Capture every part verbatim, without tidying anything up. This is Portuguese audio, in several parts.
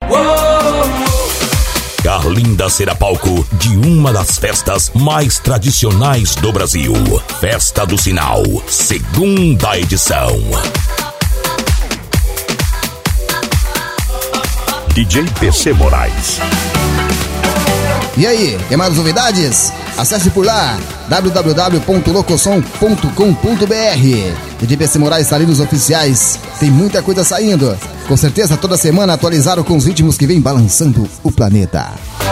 Carlinda será palco de uma das festas mais tradicionais do Brasil. Festa do Sinal, segunda edição. D J P C Moraes. E aí, tem mais novidades? Acesse por lá, w w w ponto locosom ponto com ponto b r. D J P C Moraes está ali nos oficiais. Tem muita coisa saindo. Com certeza toda semana atualizaram com os ritmos que vem balançando o planeta.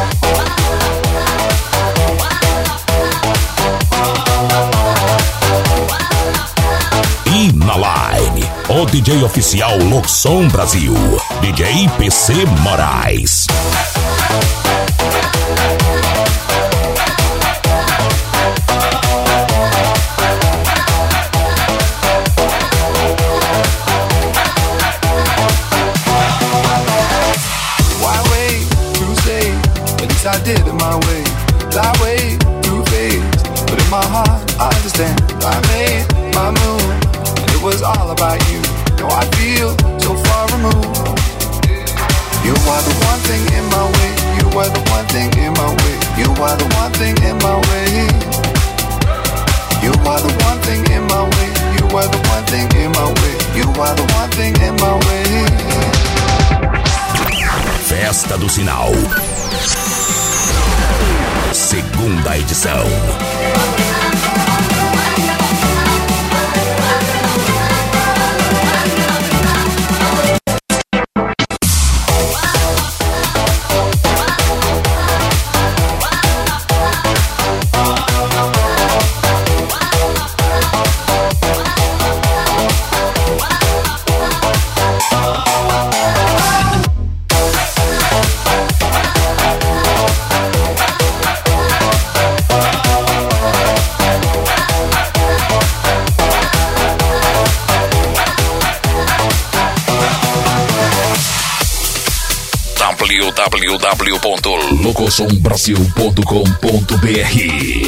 E na line, o D J oficial Locosom Brasil, D J P C Moraes. I did it my way, that way, two phase. But in my heart, I understand. I made my move, and it was all about you. Now I feel so far removed. You are the one thing in my way. You are the one thing in my way. You are the one thing in my way. You are the one thing in my way. You are the one thing in my way. You are the one thing in my way. Festa do Sinal, segunda edição. w w w ponto locosom brasil ponto com ponto b r.